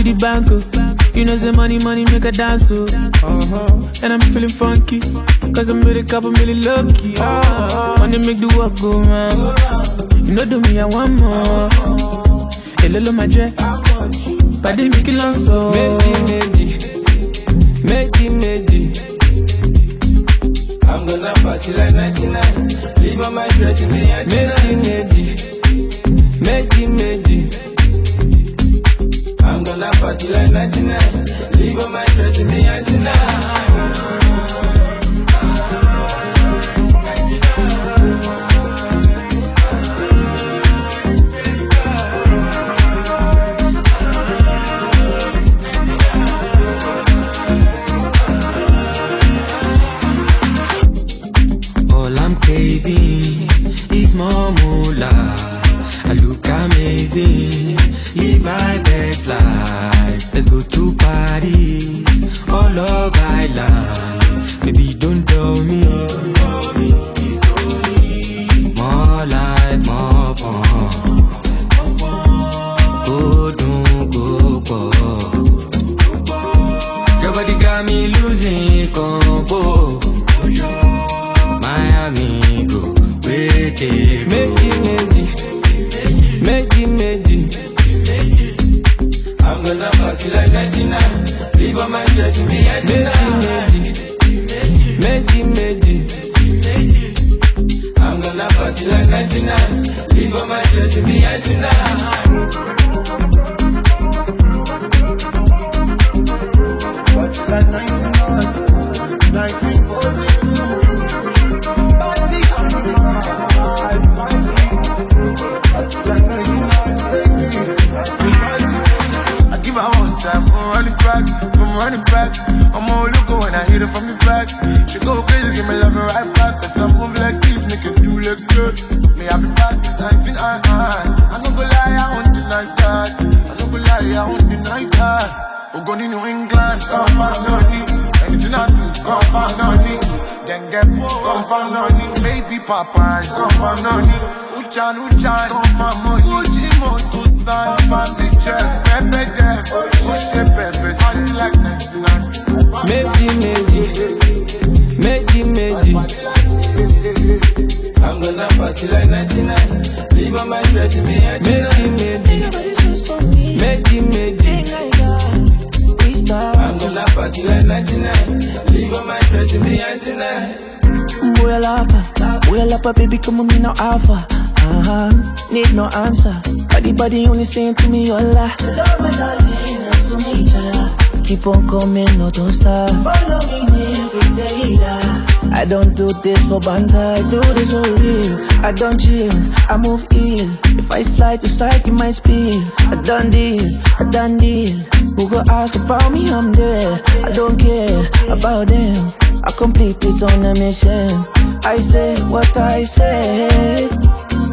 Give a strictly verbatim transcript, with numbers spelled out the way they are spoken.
the bank, oh. You know, say money, money make a dance, oh. Uh-huh. And I'm feeling funky, cause I'm with a couple million lucky. Uh-huh. Money make the work go round. You know, do me, I want more. Hey, lolo, my jet. Body make it long, so. Meji, meji. Meji, meji. I'm gonna party like ninety-nine. Leave all my dress in the antenna. Meji, meji. Meji, meji. I'm gonna party like ninety-nine. Leave all my dress in the antenna. Baby, it's more moolah. I look amazing. Live my best life. Let's go to Paris or Love Island. Baby, don't tell me. More life, more fun. Go, don't go, go. Your body got me losing control. Amigo, wait, Meji, meji, meji, meji. I'm gonna party like ninety-nine. Leave all my stress in the antenna. Meji, meji, meji. I'm gonna party like ninety-nine. Leave all my stress in the antenna. Party like ninety-nine, nineteen forty-two. I'm running back, I'm all looking when I hit it from the back. She go crazy, give me love and right back. Cause I move like this, make it do look good. Me I be past since nineteen, I, I I don't go lie, I won't deny that. I don't go lie, I won't deny that. We're going to New England, come find money. Anything I do, come find money. Then get more, come find money. Maybe Popeyes, come find money. Uchan, Uchan, come find money. Fuji Moto San, family check. Pepe Jeff, push it, Pepe. Party like ninety-nine. Meji, meji, meji, meji. I'm gonna party like ninety-nine. Leave all my dress in the antenna. Meji, meji, meji, meji. I'm gonna party like ninety-nine. Leave all my dress in the antenna. Boy, lapa, boy, lapa, baby, come on, me no alpha. Uh-huh, need no answer. Body, body only saying to me, hola. Love my darling, nice to meet ya. Keep on coming, no don't stop. Follow me every day, yeah. I don't do this for banter, I do this for real. I don't chill, I move ill. If I slide to side, you might spill. I done deal, I done deal. Who go ask about me, I'm there. I don't care about them. I complete it on a mission. I say what I say.